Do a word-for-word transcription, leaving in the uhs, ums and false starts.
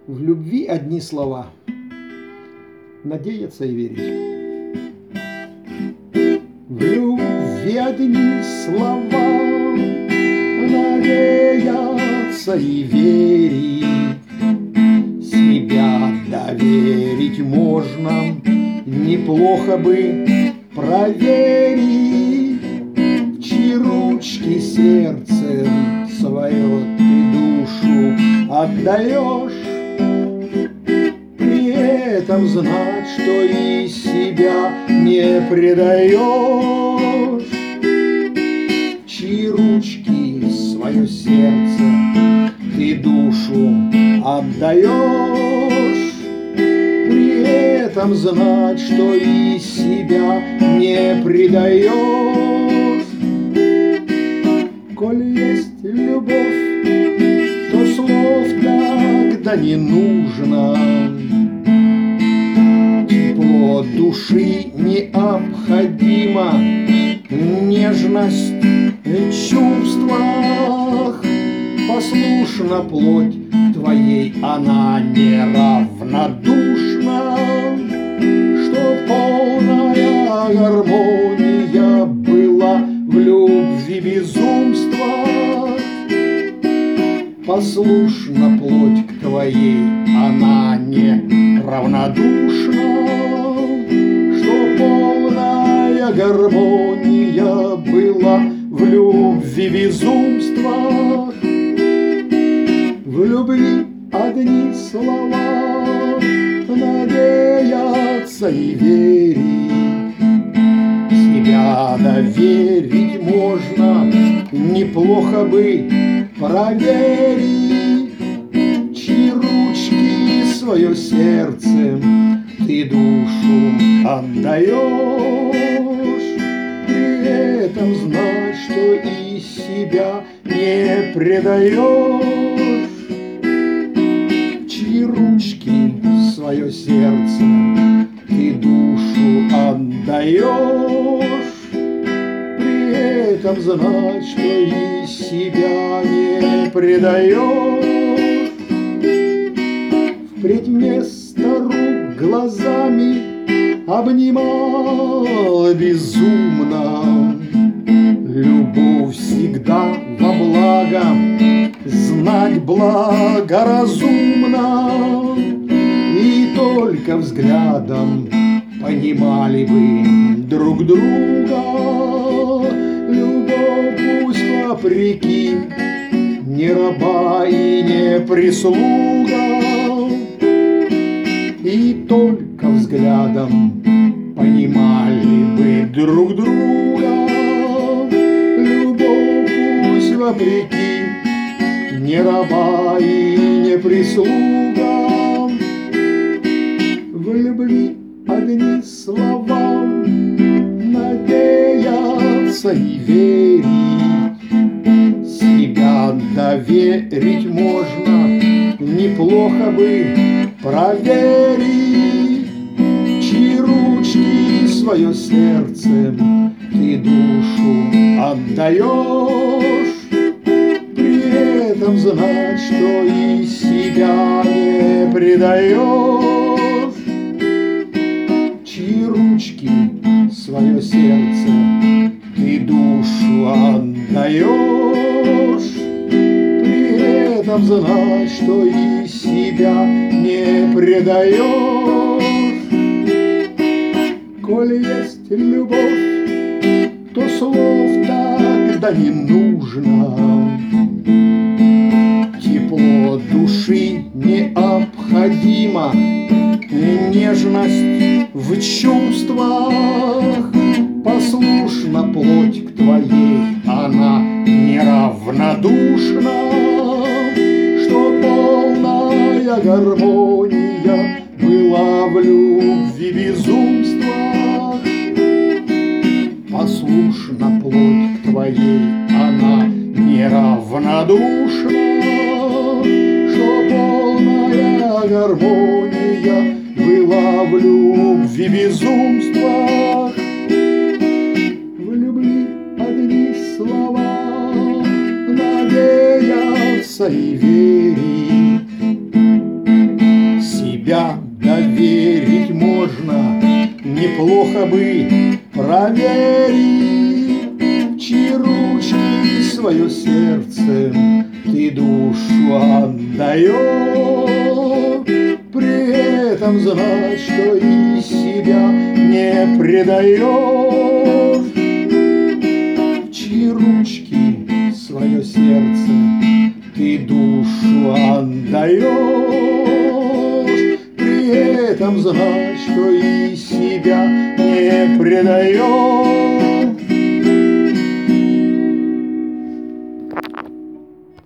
В любви одни слова: надеяться и верить. В любви одни слова: надеяться и верить. Себя доверить можно, неплохо бы проверить, в чьи ручки сердцем свое ты душу отдаешь. При этом знать, что и себя не предаешь, чьи ручки свое сердце ты душу отдаешь. При этом знать, что и себя не предаешь. Коль есть любовь, то слов тогда не нужно, тепло души необходимо, нежность в чувствах. Послушна плоть к твоей, она неравнодушна, что полная гармония была в любви безумства. Послушна плоть к твоей, она неравнодушна, что полная гармония была в любви безумства. В любви одни слова: надеяться и верить. Себя доверить можно, неплохо бы проверить, чьи ручки свое сердце ты душу отдаешь. При этом знать, что и себя не предаешь, чьи ручки свое сердце ты душу отдаешь. При этом знать, что и себя не предаешь. Впредь вместо рук глазами обнимал безумно. Любовь всегда во благо, знать благоразумно, и только взглядом понимали бы друг друга. Любовь пусть вопреки не раба и не прислуга, и только взглядом понимали бы друг друга. Любовь пусть вопреки не раба и не прислуга. В любви одни слова: надеяться и верить. Себя доверить можно, неплохо бы проверить, чьи ручки свое сердце ты душу отдаешь. При этом знать, что и себя не предаешь, чьи ручки свое сердце ты душу отдаешь. При этом знать, что и себя не предаешь. Коль есть любовь, то слов тогда не нужно, тепло души необходимо, нежность в чувствах. Послушна плоть к твоей, она неравнодушна, что полная гармония была в любви безумства. Послушна плоть к твоей, она неравнодушна, что полная гармония была в любви безумства. В любви одни слова: надеяться и верить. просто бы проверить, в чьи ручки свое сердце ты душу отдаешь, при этом знать, что и себя не предаешь, в чьи ручки свое сердце ты душу отдаешь, при этом знать, что и себя не предаешь.